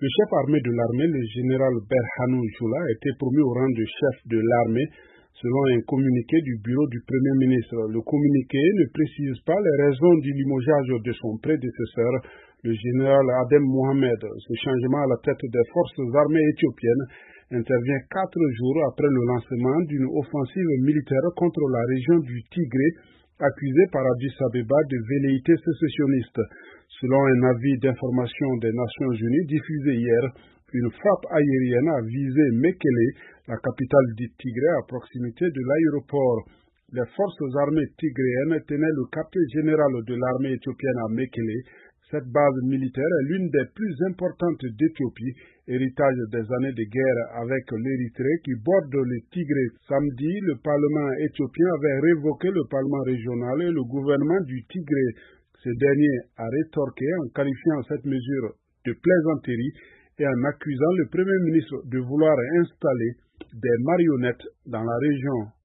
Le chef armé de l'armée, le général Berhanou Jula, a été promu au rang de chef de l'armée selon un communiqué du bureau du Premier ministre. Le communiqué ne précise pas les raisons du limogeage de son prédécesseur, le général Adem Mohamed. Ce changement à la tête des forces armées éthiopiennes intervient 4 jours après le lancement d'une offensive militaire contre la région du Tigré, accusée par Addis Abeba de velléité sécessionniste. Selon un avis d'information des Nations Unies diffusé hier, une frappe aérienne a visé Mekele, la capitale du Tigré, à proximité de l'aéroport. Les forces armées tigréennes tenaient le quartier général de l'armée éthiopienne à Mekele. Cette base militaire est l'une des plus importantes d'Éthiopie, héritage des années de guerre avec l'Érythrée qui borde le Tigré. Samedi, le Parlement éthiopien avait révoqué le Parlement régional et le gouvernement du Tigré. Ce dernier a rétorqué en qualifiant cette mesure de plaisanterie et en accusant le Premier ministre de vouloir installer des marionnettes dans la région.